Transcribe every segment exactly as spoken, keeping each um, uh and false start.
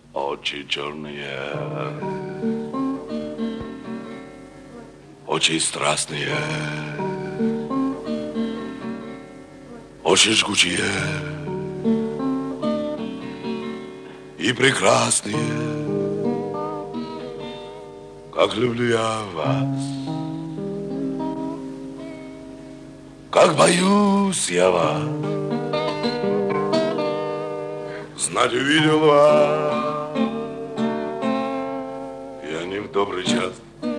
Очи черные, очень страстные, очень жгучие и прекрасные, как люблю я вас, как боюсь я вас, знать увидел вас я не в добрый час.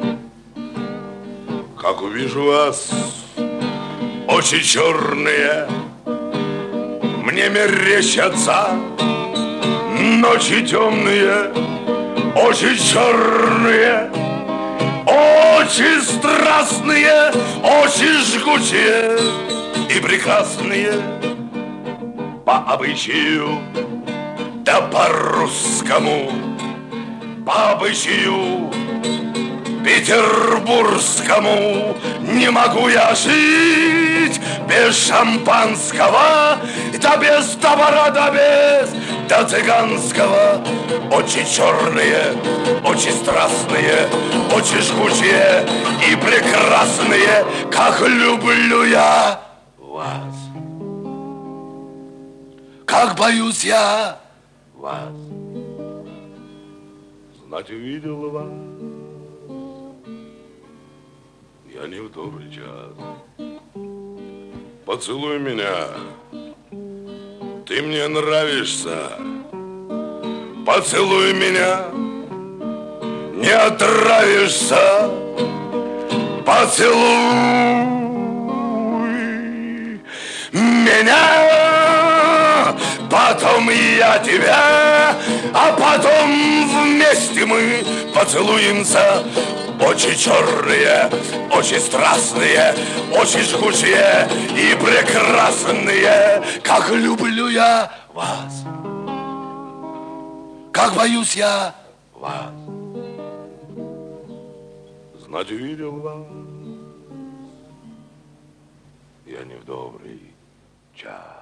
Как увижу вас, очи черные, мне мерещатся ночи темные, очи черные, очи страстные, очи жгучие и прекрасные по обычаю, да по-русскому, по обычаю петербургскому. Не могу я жить без шампанского, да без товара, да без, да цыганского. Очи черные, очи страстные, очи жгучие и прекрасные, как люблю я вас, как боюсь я вас, знать увидел вас я не в добрый час. Поцелуй меня, ты мне нравишься. Поцелуй меня, не отравишься. Поцелуй меня, потом я тебя, а потом вместе мы поцелуемся. Очи черные, очи страстные, очи жгучие и прекрасные, как люблю я вас, как боюсь я вас, знать увидел вас я не в добрый час.